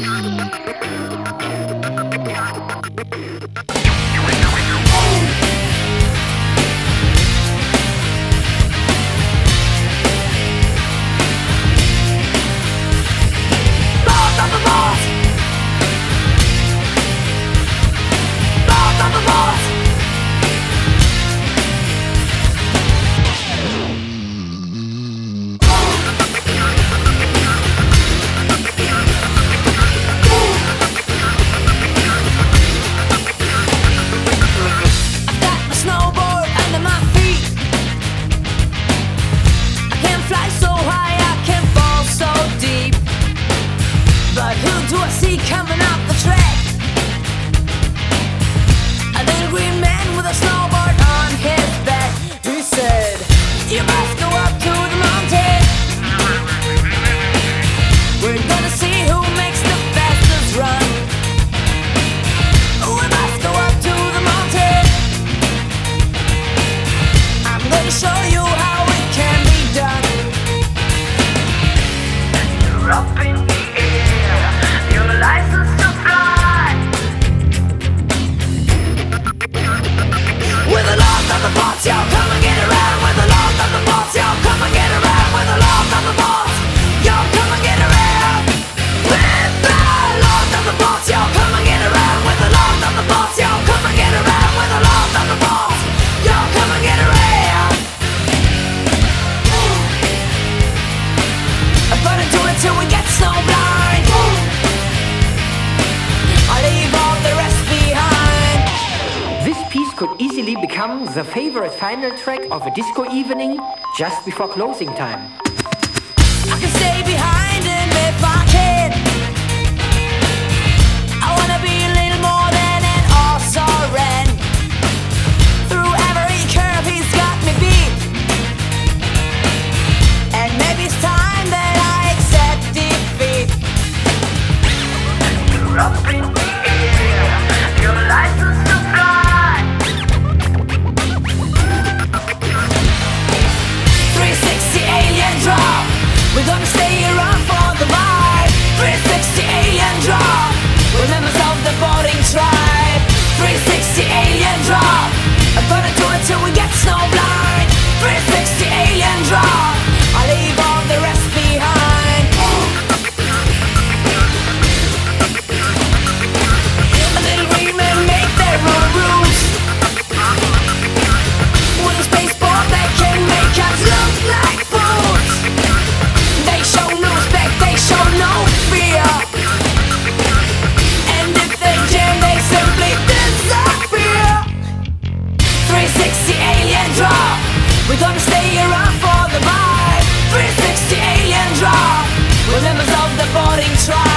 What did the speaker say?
Coming up the track, a little green man with a snowboard on his back. He said, "You must go up to the mountain. We're gonna see who makes the fastest run. We must go up to the mountain. I'm gonna show you how it can be done." You're up in the air, your license to fly. With the Lord of the boss, yo, come and get around. With the Lord of the boss, yo, come and get around. With the Lord of the boss, yo, come and get around. With the Lord of the boss, yo, come and get around. With the Lord of the boss, yo, come and get around. With the Lord of the boss, yo, come and get around. I'm gonna do it till we get snowblind. I'll leave all the rest behind. This piece could easily become the favorite final track of a disco evening just before closing time. I can stay behind him if I can. I wanna be a little more than an all-star. Through every curve he's got me beat, and maybe it's time that I accept defeat. You're up in the air, your license to fly. 360 alien drop, we're gonna stay around for the vibe. 360 alien drop, we're members of the boating tribe. 360 alien drop, I'm gonna do it till we get snowblind. 360 alien drop, I'll leave all the rest behind. A little green men make their own rules. With a spaceport they can make us look like fools. They show no respect, they show no fear, and if they jam they simply disappear. 360 alien drop, we're gonna stay around for the vibe. 360 alien drop, we're members of the boarding tribe.